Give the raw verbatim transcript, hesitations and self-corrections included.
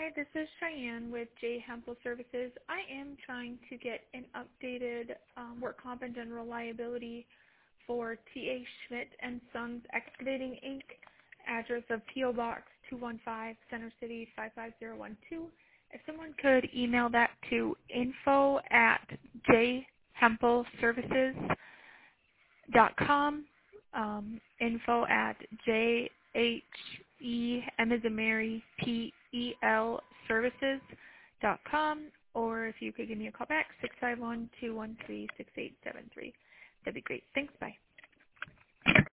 Hi, this is Cheyenne with J. Hempel Services. I am trying to get an updated um, work comp and general liability for T A. Schmidt and Sons Excavating, Incorporated. Address of P O. Box two one five, Center City five five zero one two. If someone could email that to info at j hempel services dot com, um, info at j h e m as in Mary p e l services dot com, or if you could give me a call back, six five one, two one three, six eight seven three. That'd be great. Thanks. Bye.